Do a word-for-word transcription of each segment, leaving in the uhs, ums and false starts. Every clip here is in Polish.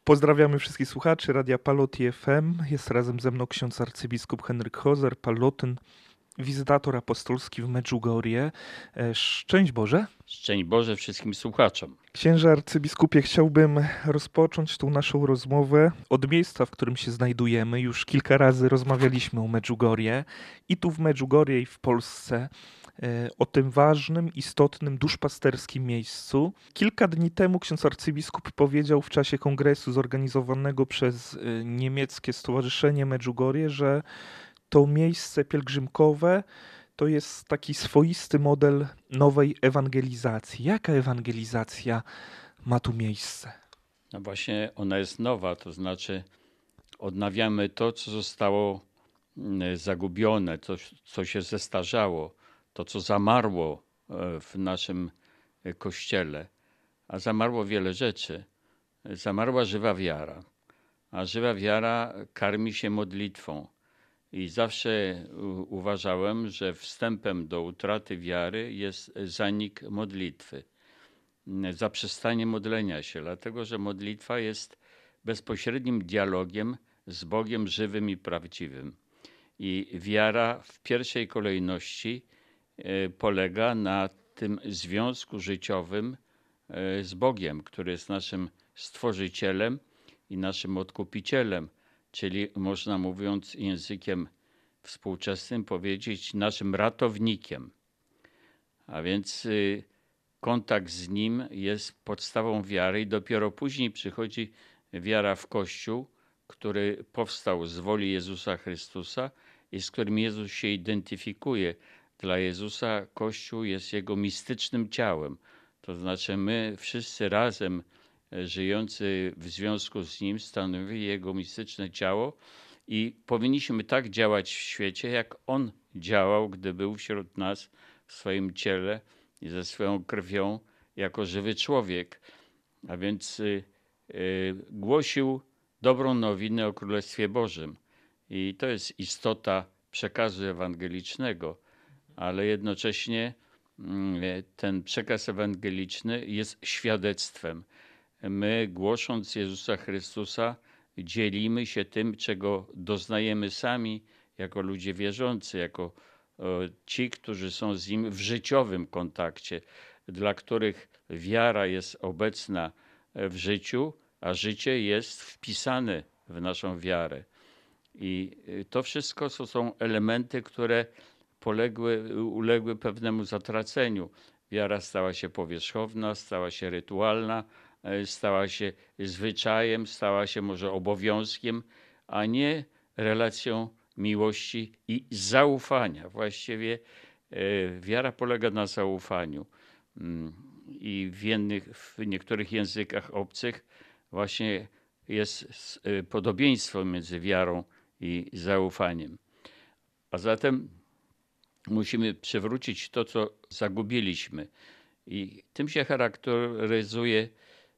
Pozdrawiamy wszystkich słuchaczy Radia Paloty F M. Jest razem ze mną ksiądz arcybiskup Henryk Hozer, Palotyn, wizytator apostolski w Medjugorje. E, Szczęść Boże. Szczęść Boże wszystkim słuchaczom. Księże arcybiskupie, chciałbym rozpocząć tą naszą rozmowę od miejsca, w którym się znajdujemy. Już kilka razy rozmawialiśmy o Medjugorje i tu w Medjugorje i w Polsce, o tym ważnym, istotnym, duszpasterskim miejscu. Kilka dni temu ksiądz arcybiskup powiedział w czasie kongresu zorganizowanego przez niemieckie Stowarzyszenie Medjugorje, że to miejsce pielgrzymkowe to jest taki swoisty model nowej ewangelizacji. Jaka ewangelizacja ma tu miejsce? No właśnie ona jest nowa, to znaczy odnawiamy to, co zostało zagubione, to, co się zestarzało, to, co zamarło w naszym Kościele. A zamarło wiele rzeczy. Zamarła żywa wiara, a żywa wiara karmi się modlitwą. I zawsze uważałem, że wstępem do utraty wiary jest zanik modlitwy, zaprzestanie modlenia się, dlatego że modlitwa jest bezpośrednim dialogiem z Bogiem żywym i prawdziwym. I wiara w pierwszej kolejności polega na tym związku życiowym z Bogiem, który jest naszym Stworzycielem i naszym Odkupicielem, czyli można mówiąc językiem współczesnym powiedzieć naszym ratownikiem. A więc kontakt z Nim jest podstawą wiary i dopiero później przychodzi wiara w Kościół, który powstał z woli Jezusa Chrystusa i z którym Jezus się identyfikuje. Dla Jezusa Kościół jest Jego mistycznym ciałem. To znaczy my wszyscy razem żyjący w związku z Nim stanowi Jego mistyczne ciało i powinniśmy tak działać w świecie, jak On działał, gdy był wśród nas w swoim ciele i ze swoją krwią jako żywy człowiek. A więc y, y, głosił dobrą nowinę o Królestwie Bożym. I to jest istota przekazu ewangelicznego, ale jednocześnie y, ten przekaz ewangeliczny jest świadectwem. My, głosząc Jezusa Chrystusa, dzielimy się tym, czego doznajemy sami jako ludzie wierzący, jako ci, którzy są z Nim w życiowym kontakcie, dla których wiara jest obecna w życiu, a życie jest wpisane w naszą wiarę. I to wszystko to są elementy, które poległy, uległy pewnemu zatraceniu. Wiara stała się powierzchowna, stała się rytualna, stała się zwyczajem, stała się może obowiązkiem, a nie relacją miłości i zaufania. Właściwie wiara polega na zaufaniu. I w, jednych, w niektórych językach obcych właśnie jest podobieństwo między wiarą i zaufaniem. A zatem musimy przywrócić to, co zagubiliśmy. I tym się charakteryzuje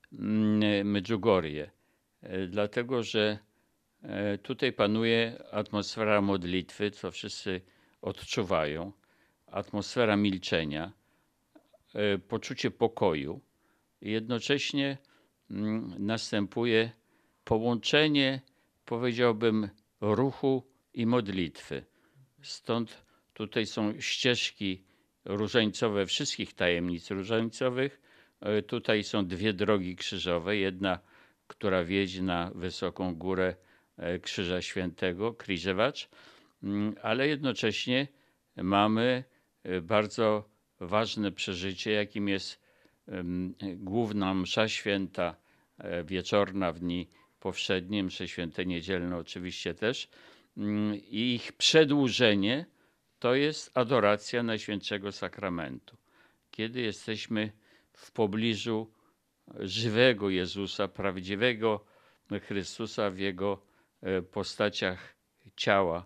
Medjugorje, dlatego że tutaj panuje atmosfera modlitwy, co wszyscy odczuwają, atmosfera milczenia, poczucie pokoju. I jednocześnie następuje połączenie, powiedziałbym, ruchu i modlitwy. Stąd tutaj są ścieżki różańcowe wszystkich tajemnic różańcowych. Tutaj są dwie drogi krzyżowe. Jedna, która wiedzie na wysoką górę Krzyża Świętego, Krzyżewacz, ale jednocześnie mamy bardzo ważne przeżycie, jakim jest główna msza święta wieczorna w dni powszednie, msze święte niedzielne oczywiście też. I ich przedłużenie to jest adoracja Najświętszego Sakramentu. Kiedy jesteśmy w pobliżu żywego Jezusa, prawdziwego Chrystusa w Jego postaciach ciała.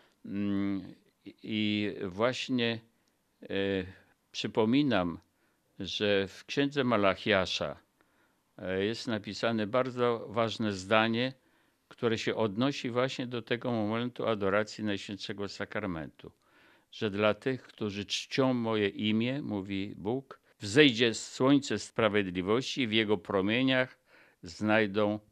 I właśnie przypominam, że w księdze Malachiasza jest napisane bardzo ważne zdanie, które się odnosi właśnie do tego momentu adoracji Najświętszego Sakramentu. Że dla tych, którzy czcią moje imię, mówi Bóg, wzejdzie słońce sprawiedliwości i w jego promieniach znajdą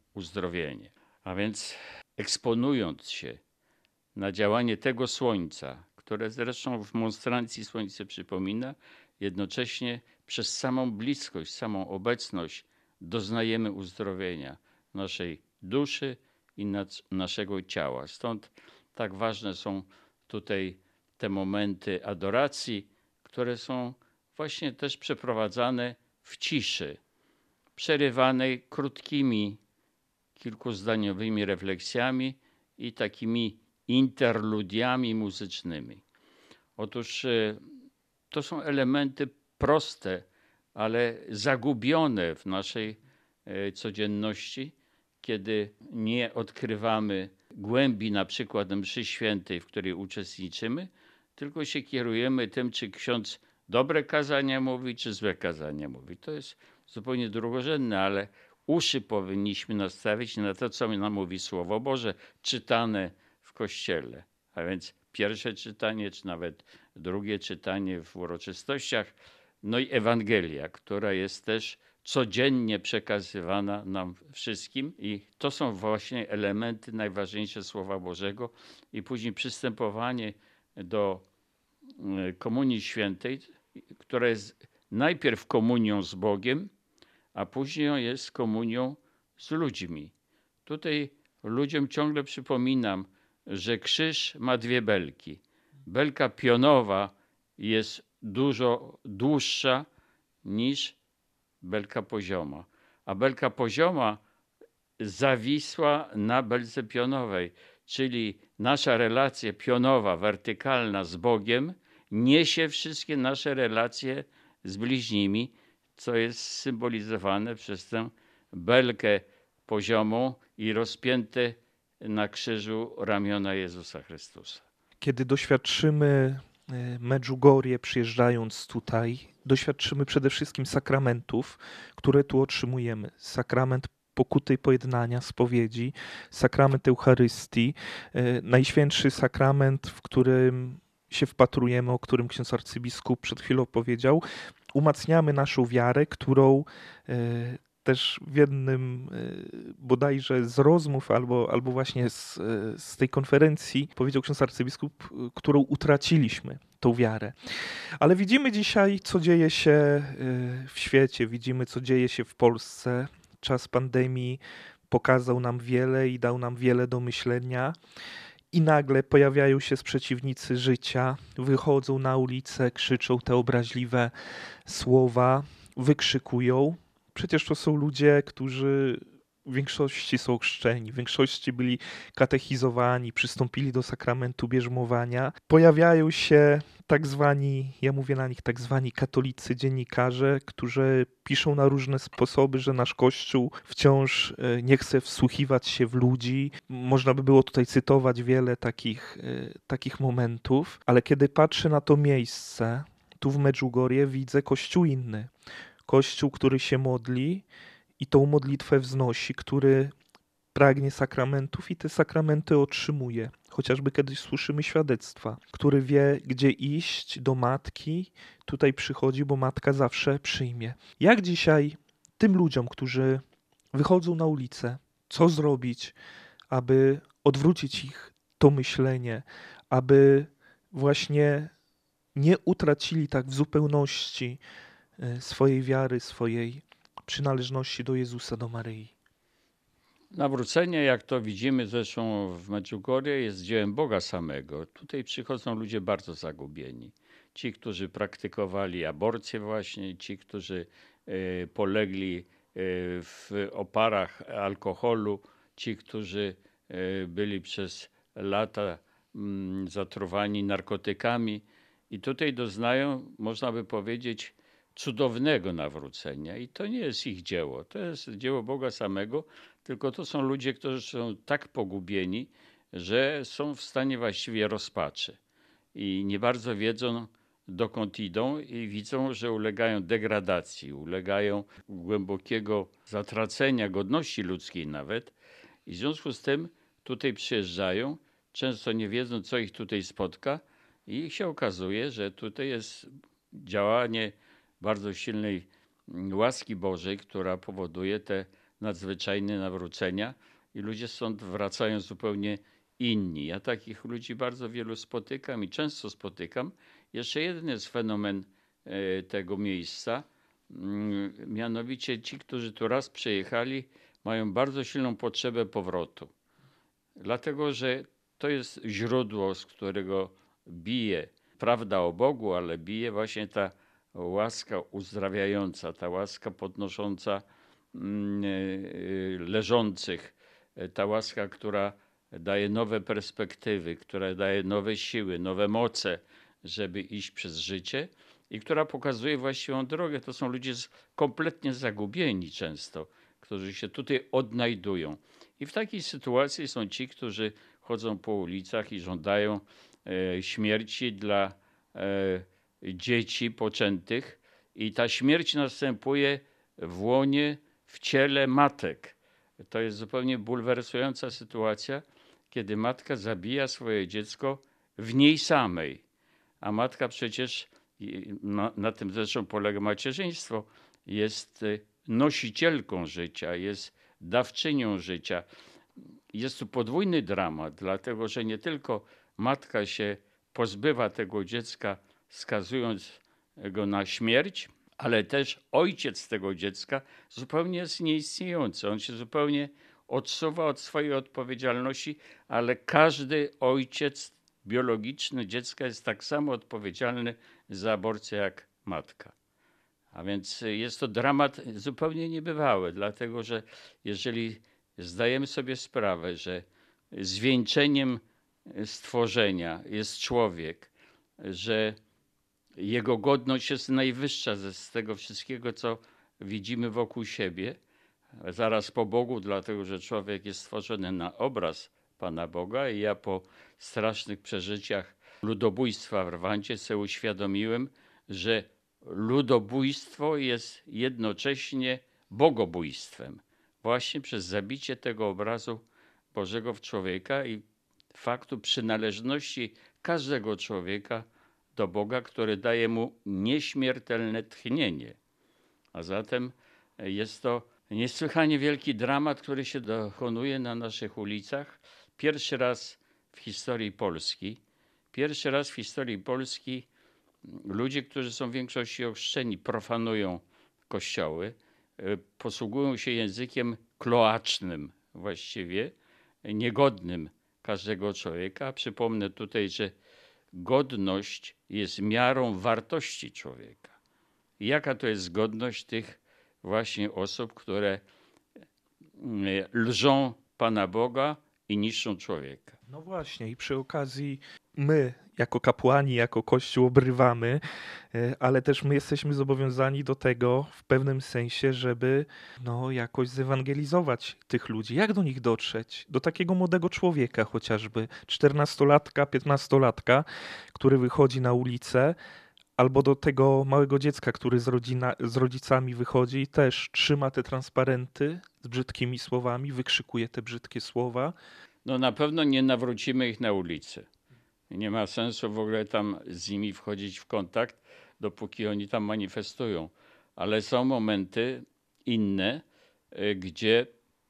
uzdrowienie. A więc eksponując się na działanie tego słońca, które zresztą w monstrancji słońce przypomina, jednocześnie przez samą bliskość, samą obecność doznajemy uzdrowienia naszej duszy i naszego ciała. Stąd tak ważne są tutaj te momenty adoracji, które są właśnie też przeprowadzane w ciszy, przerywanej krótkimi, kilkuzdaniowymi refleksjami i takimi interludiami muzycznymi. Otóż to są elementy proste, ale zagubione w naszej codzienności, kiedy nie odkrywamy głębi na przykład mszy świętej, w której uczestniczymy, tylko się kierujemy tym, czy ksiądz dobre kazania mówi, czy złe kazania mówi. To jest zupełnie drugorzędne, ale uszy powinniśmy nastawić na to, co nam mówi Słowo Boże, czytane w Kościele. A więc pierwsze czytanie, czy nawet drugie czytanie w uroczystościach, no i Ewangelia, która jest też codziennie przekazywana nam wszystkim i to są właśnie elementy najważniejsze Słowa Bożego i później przystępowanie do Komunii Świętej, która jest najpierw komunią z Bogiem, a później jest komunią z ludźmi. Tutaj ludziom ciągle przypominam, że krzyż ma dwie belki. Belka pionowa jest dużo dłuższa niż belka pozioma, a belka pozioma zawisła na belce pionowej, czyli nasza relacja pionowa, wertykalna z Bogiem niesie wszystkie nasze relacje z bliźnimi, co jest symbolizowane przez tę belkę poziomą i rozpięte na krzyżu ramiona Jezusa Chrystusa. Kiedy doświadczymy Medjugorje, przyjeżdżając tutaj, doświadczymy przede wszystkim sakramentów, które tu otrzymujemy. Sakrament pokuty i pojednania, spowiedzi, sakrament Eucharystii, najświętszy sakrament, w którym się wpatrujemy, o którym ksiądz arcybiskup przed chwilą powiedział. Umacniamy naszą wiarę, którą też w jednym bodajże z rozmów albo, albo właśnie z, z tej konferencji powiedział ksiądz arcybiskup, którą utraciliśmy, tą wiarę. Ale widzimy dzisiaj, co dzieje się w świecie, widzimy, co dzieje się w Polsce. Czas pandemii pokazał nam wiele i dał nam wiele do myślenia. I nagle pojawiają się sprzeciwnicy życia, wychodzą na ulicę, krzyczą te obraźliwe słowa, wykrzykują. Przecież to są ludzie, którzy w większości są chrzczeni, w większości byli katechizowani, przystąpili do sakramentu bierzmowania. Pojawiają się tak zwani, ja mówię na nich tak zwani katolicy dziennikarze, którzy piszą na różne sposoby, że nasz Kościół wciąż nie chce wsłuchiwać się w ludzi. Można by było tutaj cytować wiele takich, takich momentów, ale kiedy patrzę na to miejsce, tu w Medjugorje widzę Kościół inny. Kościół, który się modli i tą modlitwę wznosi, który pragnie sakramentów i te sakramenty otrzymuje. Chociażby kiedyś słyszymy świadectwa, który wie, gdzie iść do matki, tutaj przychodzi, bo matka zawsze przyjmie. Jak dzisiaj tym ludziom, którzy wychodzą na ulicę, co zrobić, aby odwrócić ich to myślenie, aby właśnie nie utracili tak w zupełności swojej wiary, swojej przynależności do Jezusa, do Maryi? Nawrócenie, jak to widzimy zresztą w Medjugorje, jest dziełem Boga samego. Tutaj przychodzą ludzie bardzo zagubieni. Ci, którzy praktykowali aborcję właśnie, ci, którzy polegli w oparach alkoholu, ci, którzy byli przez lata zatruwani narkotykami i tutaj doznają, można by powiedzieć, cudownego nawrócenia. I to nie jest ich dzieło, to jest dzieło Boga samego, tylko to są ludzie, którzy są tak pogubieni, że są w stanie właściwie rozpaczy i nie bardzo wiedzą, dokąd idą i widzą, że ulegają degradacji, ulegają głębokiego zatracenia godności ludzkiej nawet i w związku z tym tutaj przyjeżdżają, często nie wiedzą, co ich tutaj spotka i się okazuje, że tutaj jest działanie bardzo silnej łaski Bożej, która powoduje te nadzwyczajne nawrócenia i ludzie stąd wracają zupełnie inni. Ja takich ludzi bardzo wielu spotykam i często spotykam. Jeszcze jeden jest fenomen e, tego miejsca, mm, mianowicie ci, którzy tu raz przyjechali, mają bardzo silną potrzebę powrotu. Dlatego, że to jest źródło, z którego bije prawda o Bogu, ale bije właśnie ta łaska uzdrawiająca, ta łaska podnosząca mm, e, leżących, e, ta łaska, która daje nowe perspektywy, która daje nowe siły, nowe moce, żeby iść przez życie i która pokazuje właściwą drogę. To są ludzie z- kompletnie zagubieni często, którzy się tutaj odnajdują. I w takiej sytuacji są ci, którzy chodzą po ulicach i żądają e, śmierci dla e, dzieci poczętych i ta śmierć następuje w łonie, w ciele matek. To jest zupełnie bulwersująca sytuacja, kiedy matka zabija swoje dziecko w niej samej. A matka przecież, i na, na tym zresztą polega macierzyństwo, jest y, nosicielką życia, jest dawczynią życia. Jest tu podwójny dramat, dlatego że nie tylko matka się pozbywa tego dziecka, skazując go na śmierć, ale też ojciec tego dziecka zupełnie jest nieistniejący. On się zupełnie odsuwa od swojej odpowiedzialności, ale każdy ojciec biologiczny dziecka jest tak samo odpowiedzialny za aborcję jak matka. A więc jest to dramat zupełnie niebywały, dlatego że jeżeli zdajemy sobie sprawę, że zwieńczeniem stworzenia jest człowiek, że jego godność jest najwyższa ze z tego wszystkiego, co widzimy wokół siebie, zaraz po Bogu, dlatego że człowiek jest stworzony na obraz Pana Boga i ja po strasznych przeżyciach ludobójstwa w Rwandzie sobie uświadomiłem, że ludobójstwo jest jednocześnie bogobójstwem. Właśnie przez zabicie tego obrazu Bożego w człowieka i faktu przynależności każdego człowieka do Boga, który daje mu nieśmiertelne tchnienie. A zatem jest to niesłychanie wielki dramat, który się dokonuje na naszych ulicach. Pierwszy raz w historii Polski, pierwszy raz w historii Polski ludzie, którzy są w większości ochrzczeni, profanują kościoły, posługują się językiem kloacznym właściwie, niegodnym każdego człowieka. Przypomnę tutaj, że godność jest miarą wartości człowieka. Jaka to jest godność tych właśnie osób, które lżą Pana Boga i niszczą człowieka? No właśnie, i przy okazji my, jako kapłani, jako Kościół obrywamy, e, ale też my jesteśmy zobowiązani do tego w pewnym sensie, żeby no, jakoś zewangelizować tych ludzi. Jak do nich dotrzeć? Do takiego młodego człowieka chociażby, czternastolatka, piętnastolatka, który wychodzi na ulicę, albo do tego małego dziecka, który z, rodzina, z rodzicami wychodzi i też trzyma te transparenty z brzydkimi słowami, wykrzykuje te brzydkie słowa. No na pewno nie nawrócimy ich na ulicy. Nie ma sensu w ogóle tam z nimi wchodzić w kontakt, dopóki oni tam manifestują. Ale są momenty inne, y, gdzie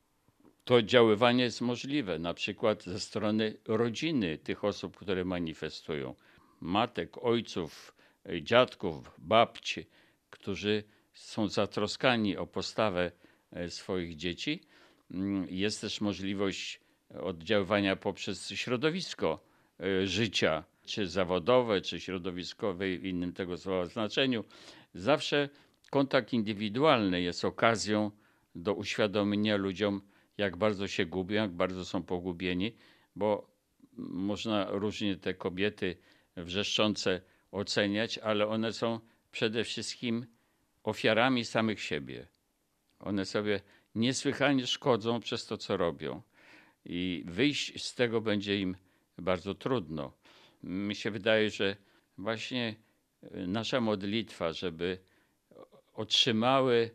to oddziaływanie jest możliwe. Na przykład ze strony rodziny tych osób, które manifestują. Matek, ojców, y, dziadków, babci, którzy są zatroskani o postawę y, swoich dzieci. Mm, Jest też możliwość oddziaływania poprzez środowisko y, życia, czy zawodowe, czy środowiskowe w innym tego słowa znaczeniu. Zawsze kontakt indywidualny jest okazją do uświadomienia ludziom, jak bardzo się gubią, jak bardzo są pogubieni, bo można różnie te kobiety wrzeszczące oceniać, ale one są przede wszystkim ofiarami samych siebie. One sobie niesłychanie szkodzą przez to, co robią. I wyjść z tego będzie im bardzo trudno. Mi się wydaje, że właśnie nasza modlitwa, żeby otrzymały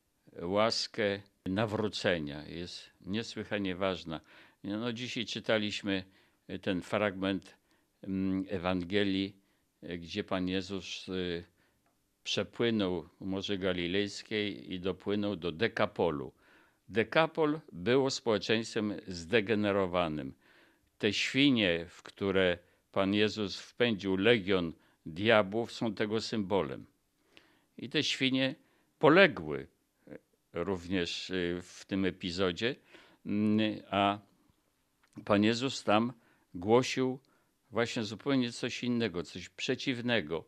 łaskę nawrócenia, jest niesłychanie ważna. No, dzisiaj czytaliśmy ten fragment Ewangelii, gdzie Pan Jezus przepłynął Morze Galilejskie i dopłynął do Dekapolu. Dekapol było społeczeństwem zdegenerowanym. Te świnie, w które Pan Jezus wpędził legion diabłów, są tego symbolem. I te świnie poległy również w tym epizodzie, a Pan Jezus tam głosił właśnie zupełnie coś innego, coś przeciwnego.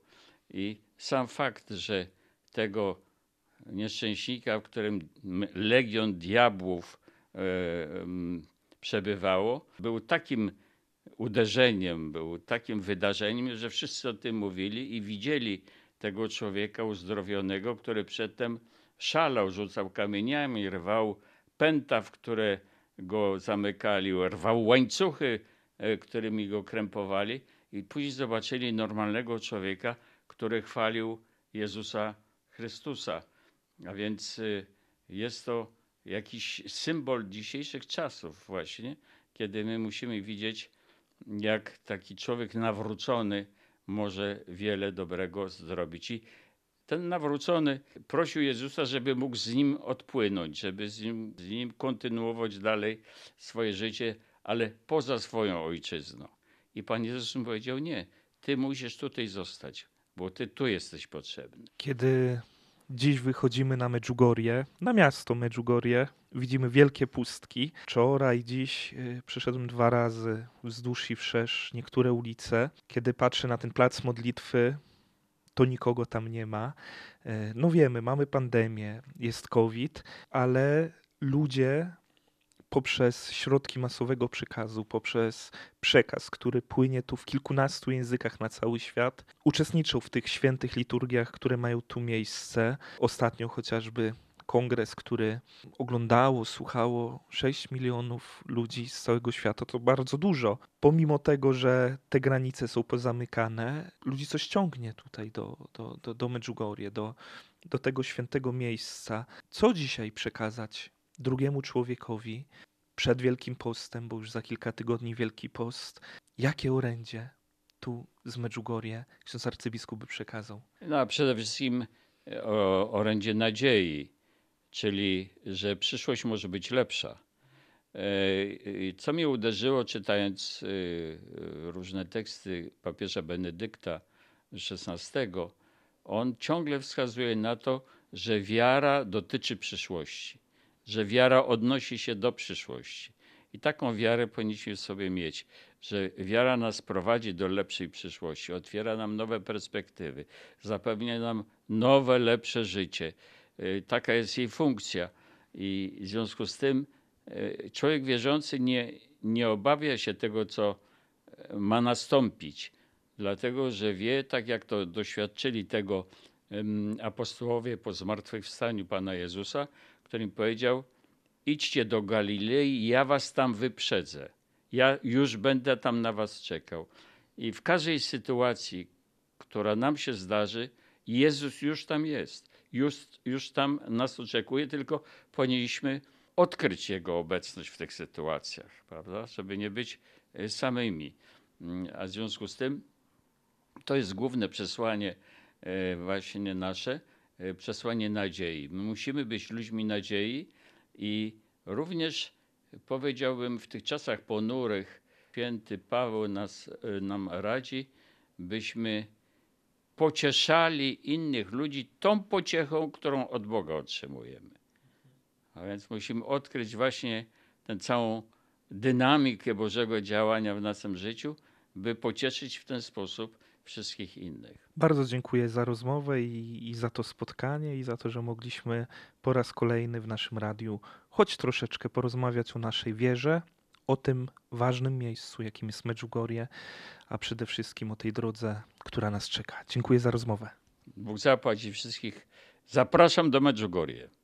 I sam fakt, że tego nieszczęśnika, w którym legion diabłów e, m, przebywało, był takim uderzeniem, był takim wydarzeniem, że wszyscy o tym mówili i widzieli tego człowieka uzdrowionego, który przedtem szalał, rzucał kamieniami, rwał pęta, w które go zamykali, rwał łańcuchy, którymi go krępowali, i później zobaczyli normalnego człowieka, który chwalił Jezusa Chrystusa. A więc jest to jakiś symbol dzisiejszych czasów właśnie, kiedy my musimy widzieć, jak taki człowiek nawrócony może wiele dobrego zrobić. I ten nawrócony prosił Jezusa, żeby mógł z nim odpłynąć, żeby z nim, z nim kontynuować dalej swoje życie, ale poza swoją ojczyzną. I Pan Jezus mu powiedział: nie, ty musisz tutaj zostać, bo ty tu jesteś potrzebny. Kiedy dziś wychodzimy na Medjugorje, na miasto Medjugorje, widzimy wielkie pustki. Wczoraj, dziś y, przeszedłem dwa razy wzdłuż i wszerz niektóre ulice. Kiedy patrzę na ten plac modlitwy, to nikogo tam nie ma. Y, No wiemy, mamy pandemię, jest COVID, ale ludzie poprzez środki masowego przekazu, poprzez przekaz, który płynie tu w kilkunastu językach na cały świat, uczestniczą w tych świętych liturgiach, które mają tu miejsce. Ostatnio chociażby kongres, który oglądało, słuchało sześć milionów ludzi z całego świata. To bardzo dużo. Pomimo tego, że te granice są pozamykane, ludzi coś ciągnie tutaj do, do, do, do Medjugorje, do, do tego świętego miejsca. Co dzisiaj przekazać drugiemu człowiekowi przed Wielkim Postem, bo już za kilka tygodni Wielki Post? Jakie orędzie tu z Medjugorje ksiądz arcybiskup by przekazał? No a przede wszystkim o orędzie nadziei, czyli że przyszłość może być lepsza. Co mnie uderzyło, czytając różne teksty papieża Benedykta szesnastego, on ciągle wskazuje na to, że wiara dotyczy przyszłości, że wiara odnosi się do przyszłości. I taką wiarę powinniśmy w sobie mieć, że wiara nas prowadzi do lepszej przyszłości, otwiera nam nowe perspektywy, zapewnia nam nowe, lepsze życie. Taka jest jej funkcja. I w związku z tym człowiek wierzący nie, nie obawia się tego, co ma nastąpić, dlatego że wie, tak jak to doświadczyli tego apostołowie po zmartwychwstaniu Pana Jezusa, którym powiedział: idźcie do Galilei, ja was tam wyprzedzę. Ja już będę tam na was czekał. I w każdej sytuacji, która nam się zdarzy, Jezus już tam jest. Już, już tam nas oczekuje, tylko powinniśmy odkryć Jego obecność w tych sytuacjach, prawda? Żeby nie być samymi. A w związku z tym to jest główne przesłanie właśnie nasze, przesłanie nadziei. My musimy być ludźmi nadziei i również, powiedziałbym, w tych czasach ponurych święty Paweł nas, nam radzi, byśmy pocieszali innych ludzi tą pociechą, którą od Boga otrzymujemy. A więc musimy odkryć właśnie tę całą dynamikę Bożego działania w naszym życiu, by pocieszyć w ten sposób wszystkich innych. Bardzo dziękuję za rozmowę i, i za to spotkanie i za to, że mogliśmy po raz kolejny w naszym radiu choć troszeczkę porozmawiać o naszej wierze, o tym ważnym miejscu, jakim jest Medjugorje, a przede wszystkim o tej drodze, która nas czeka. Dziękuję za rozmowę. Bóg zapłać i wszystkich zapraszam do Medjugorje.